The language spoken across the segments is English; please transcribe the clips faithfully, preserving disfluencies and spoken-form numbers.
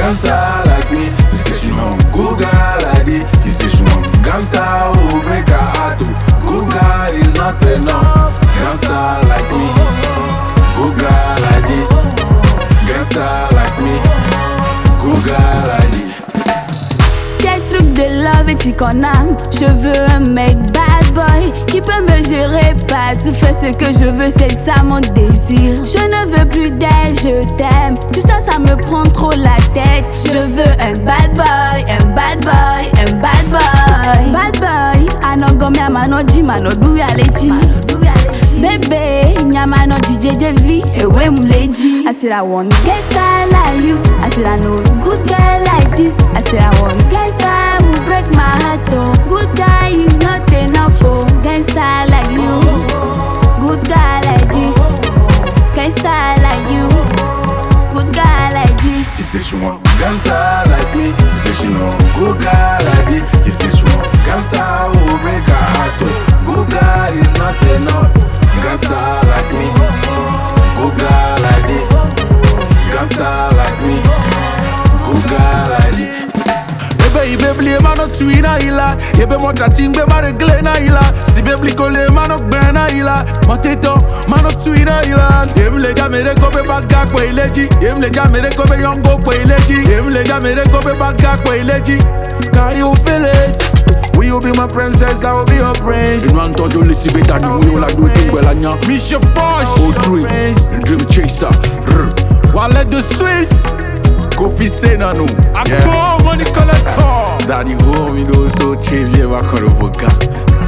gangsta like me. She say she want good guy like this. She say she want gangsta who will break her heart too. Good guy is not enough. Gangsta like me, good guy like this. Gangsta like me, good guy like this. C'est truc de love et tu qu'on aime. Je veux un mec bad boy qui peut me gérer, pas tout fait ce que je veux, c'est ça mon désir. Je ne veux plus d'elle, je t'aime. Tout ça, ça me prend trop la tête. Je veux un bad boy, un bad boy, un bad boy. Bad boy, anogo mi amano di mano duwi aleji. Baby, nyamano di J J V, ewe muleji. I said I want gangsta like you. I said I know good guy like this. I said I want gangsta who break my heart oh. Good guy is not enough oh. Gangsta like you, good guy like this. Gangsta like you, good guy like this. She say she want gangsta like me. She say she know good guy like this. She say she want gangsta who break her heart too. Good guy is not enough. Gangsta like me, good guy like this. Gangsta like me, good guy like this. Ebe ibe bli ma no tui na ila. Ebe mo chatting be ma regle na ila. Si be bli kole ma no gbe na ila. Ma teto ma no tui na ila. Yem le jamere ko be bad guy kwa ileji. Yem le jamere ko be young go kwa ileji. Yem le jamere ko be bad guy kwa ileji. Can you feel it? Will you be my princess? I will be your prince. You want to do listen better than we all like do it well and ya. Mission Bosch, oh three, Dream Chaser. Wallet the Swiss, Kofi Senano. Akbo money collector. Daddy home, you know so chill, yeah, I can't forget.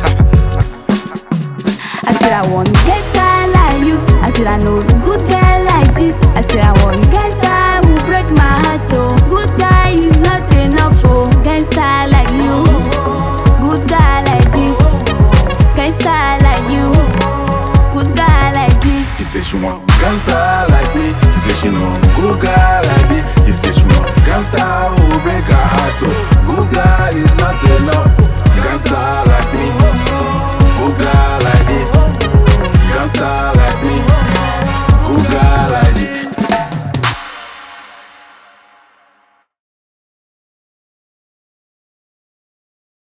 I said I want gangsta like you. I said I know good guy like this. I said I want gangsta who break my heart oh. Good guy is not enough oh. Gangsta like you, good guy like this. Gangsta like you, good guy like this. She say she want gangsta like me. She say she know good guy like this. She say she want gangsta who break her heart too. Good guy is not enough. Gangsta like me,